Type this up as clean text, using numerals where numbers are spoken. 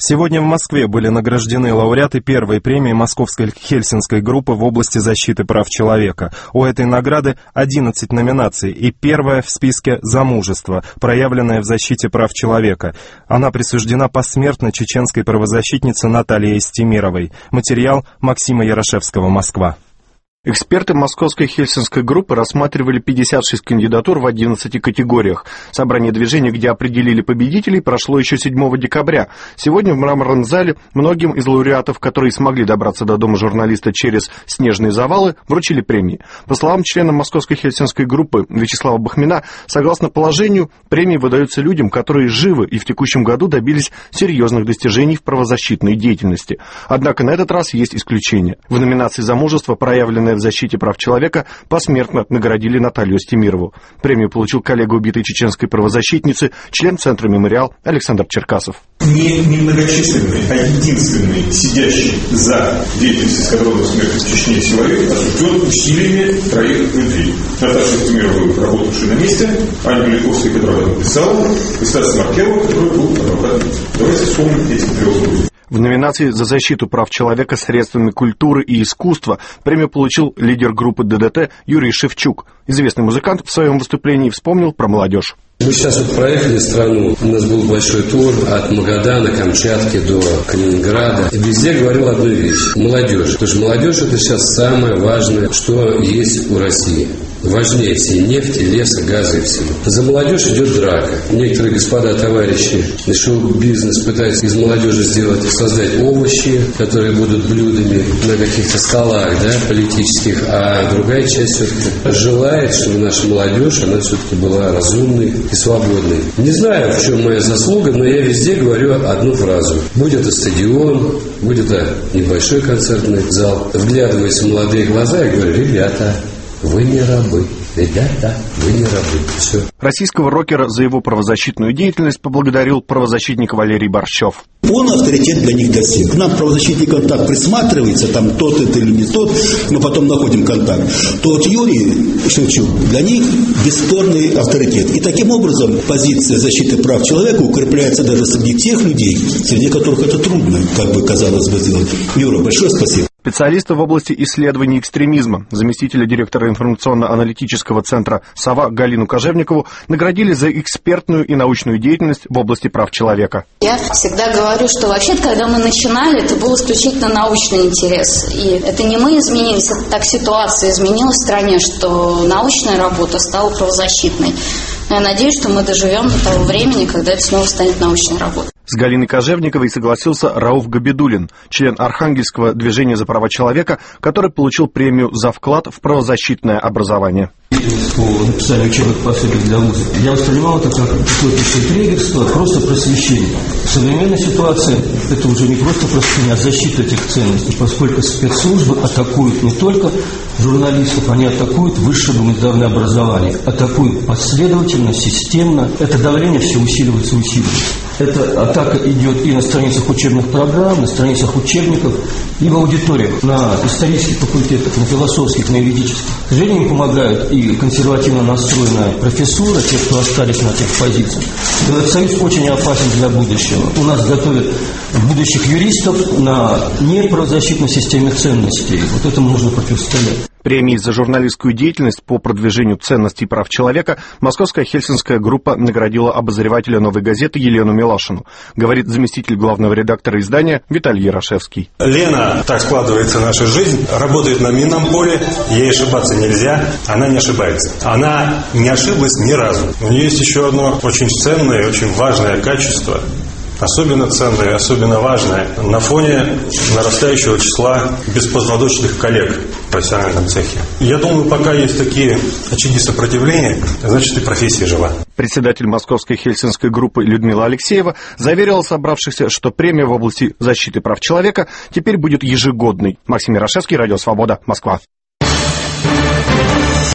Сегодня в Москве были награждены лауреаты первой премии Московской Хельсинской группы в области защиты прав человека. У этой награды 11 номинаций, и первая в списке «Замужество», проявленное в защите прав человека. Она присуждена посмертно чеченской правозащитнице Наталье Истемировой. Материал Максима Ярошевского, Москва. Эксперты Московской Хельсинской группы рассматривали 56 кандидатур в 11 категориях. Собрание движения, где определили победителей, прошло еще 7 декабря. Сегодня в мраморном зале многим из лауреатов, которые смогли добраться до дома журналиста через снежные завалы, вручили премии. По словам члена Московской Хельсинской группы Вячеслава Бахмина, согласно положению, премии выдаются людям, которые живы и в текущем году добились серьезных достижений в правозащитной деятельности. Однако на этот раз есть исключение. В номинации «Замужество», проявленное в защите прав человека, посмертно наградили Наталью Истемирову. Премию получил коллега убитой чеченской правозащитницы, член Центра «Мемориал» Александр Черкасов. Не немногочисленный, а единственный, сидящий за деятельностью эскадрона смерти в Чечне человек, осужден усилиями троих людей. Наташа Истемирову, работавшая на месте, Аня Меликовская, которая об этом писала, и Стас Маркелов, который был адвокатом. Давайте вспомним эти трех людей. В номинации «За защиту прав человека средствами культуры и искусства» премию получил лидер группы ДДТ Юрий Шевчук. Известный музыкант в своем выступлении вспомнил про молодежь. Мы сейчас проехали страну, у нас был большой тур от Магадана, Камчатки до Калининграда. И везде говорил одну вещь – молодежь. Потому что молодежь – это сейчас самое важное, что есть у России. Важнее всей нефти, леса, газа и всего. За молодежь идет драка. Некоторые господа, товарищи, шоу-бизнес пытаются из молодежи создать овощи, которые будут блюдами на каких-то столах, политических, а другая часть все-таки желает, чтобы наша молодежь, она все-таки была разумной и свободной. Не знаю, в чем моя заслуга, но я везде говорю одну фразу. Будь это стадион, будь это небольшой концертный зал, вглядываясь в молодые глаза, я говорю: ребята, вы не рабы. Ребята, вы не рабы. Все. Российского рокера за его правозащитную деятельность поблагодарил правозащитник Валерий Борщев. Он авторитет для них, для всех. К нам правозащитникам так присматривается, там тот это или не тот, мы потом находим контакт. То вот Юрий Шевчук для них бесспорный авторитет. И таким образом позиция защиты прав человека укрепляется даже среди тех людей, среди которых это трудно, как бы казалось бы, сделать. Юра, большое спасибо. Специалиста в области исследований экстремизма, заместителя директора информационно-аналитического центра «Сова» Галину Кожевникову наградили за экспертную и научную деятельность в области прав человека. Я всегда говорю, что вообще-то, когда мы начинали, это был исключительно научный интерес. И это не мы изменились, это так ситуация изменилась в стране, что научная работа стала правозащитной. Я надеюсь, что мы доживем до того времени, когда это снова станет научной работой. С Галиной Кожевниковой согласился Рауф Габидуллин, член Архангельского движения за права человека, который получил премию за вклад в правозащитное образование. По написанию учебных пособий для музыки. Я воспринимал это как какое-то триггерство, просто просвещение. В современной ситуации это уже не просто просвещение, а защита этих ценностей, поскольку спецслужбы атакуют не только журналистов, они атакуют высшее гуманитарное образование, атакуют последовательно, системно. Это давление все усиливается и усиливается. Эта атака идет и на страницах учебных программ, на страницах учебников, и в аудиториях, на исторических факультетах, на философских, на юридических. К сожалению, им помогают и консервативно настроенная профессура, те, кто остались на этих позициях. Этот союз очень опасен для будущего. У нас готовят будущих юристов на неправозащитной системе ценностей. Вот этому нужно противостоять. Премией за журналистскую деятельность по продвижению ценностей прав человека Московская Хельсинская группа наградила обозревателя «Новой газеты» Елену Милашину, говорит заместитель главного редактора издания Виталий Ярошевский. Лена, так складывается наша жизнь, работает на минном поле, ей ошибаться нельзя, она не ошибается. Она не ошиблась ни разу. У нее есть еще одно очень ценное и очень важное качество. Особенно ценное, особенно важное на фоне нарастающего числа беспозвоночных коллег в профессиональном цехе. Я думаю, пока есть такие очаги сопротивления, значит и профессия жива. Председатель Московской Хельсинской группы Людмила Алексеева заверила собравшихся, что премия в области защиты прав человека теперь будет ежегодной. Максим Ярошевский, Радио Свобода, Москва.